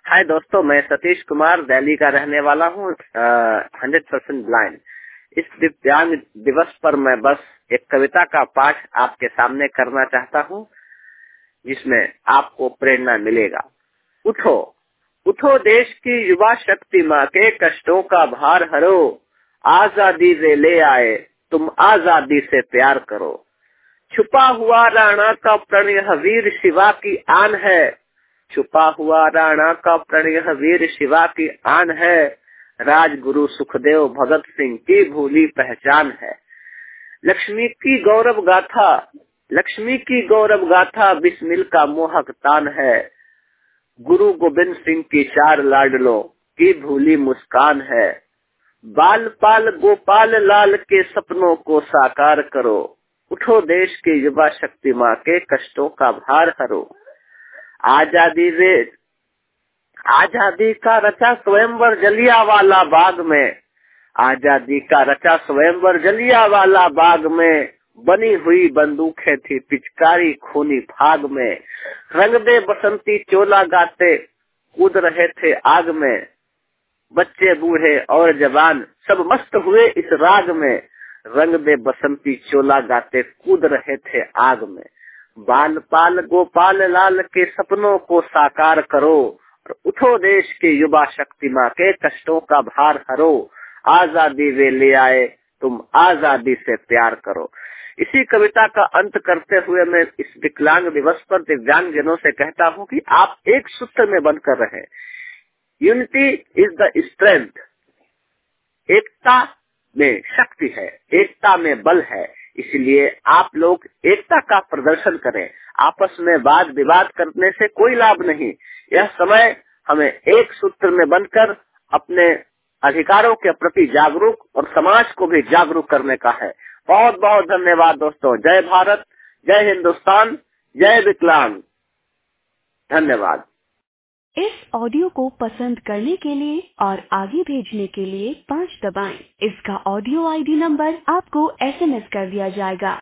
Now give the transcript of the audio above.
हाय दोस्तों, मैं सतीश कुमार दिल्ली का रहने वाला हूँ, 100% ब्लाइंड। इस दिव्यांग दिवस पर मैं बस एक कविता का पाठ आपके सामने करना चाहता हूँ, जिसमें आपको प्रेरणा मिलेगा। उठो उठो देश की युवा शक्ति माँ के कष्टों का भार हरो, आजादी वे ले आए, तुम आजादी से प्यार करो। छुपा हुआ राणा का प्रणय वीर शिवा की आन है, छुपा हुआ राणा का प्रणय वीर शिवा की आन है। राजगुरु सुखदेव भगत सिंह की भूली पहचान है। लक्ष्मी की गौरव गाथा, लक्ष्मी की गौरव गाथा बिस्मिल का मोहक तान है। गुरु गोविंद सिंह की चार लाडलों की भूली मुस्कान है। बाल पाल गोपाल लाल के सपनों को साकार करो। उठो देश के युवा शक्ति माँ के कष्टों का भार हरो। आजादी का रचा स्वयंवर जलियांवाला बाग में, आजादी का रचा स्वयंवर जलियांवाला बाग में। बनी हुई बंदूकें थी पिचकारी खूनी फाग में। रंग दे बसंती चोला गाते कूद रहे थे आग में। बच्चे बूढ़े और जवान सब मस्त हुए इस राग में। रंग दे बसंती चोला गाते कूद रहे थे आग में। बाल पाल गोपाल लाल के सपनों को साकार करो। और उठो देश के युवा शक्ति माँ के कष्टों का भार हरो। आजादी वे ले आए, तुम आजादी से प्यार करो। इसी कविता का अंत करते हुए मैं इस विकलांग दिवस पर दिव्यांग जनों से कहता हूँ कि आप एक सूत्र में बनकर रहें। Unity is the strength. एकता में शक्ति है, एकता में बल है। इसलिए आप लोग एकता का प्रदर्शन करें। आपस में वाद विवाद करने से कोई लाभ नहीं। यह समय हमें एक सूत्र में बनकर अपने अधिकारों के प्रति जागरूक और समाज को भी जागरूक करने का है। बहुत बहुत धन्यवाद दोस्तों। जय भारत, जय हिंदुस्तान, जय विकलांग। धन्यवाद। इस ऑडियो को पसंद करने के लिए और आगे भेजने के लिए 5 दबाएं। इसका ऑडियो आईडी नंबर आपको SMS कर दिया जाएगा।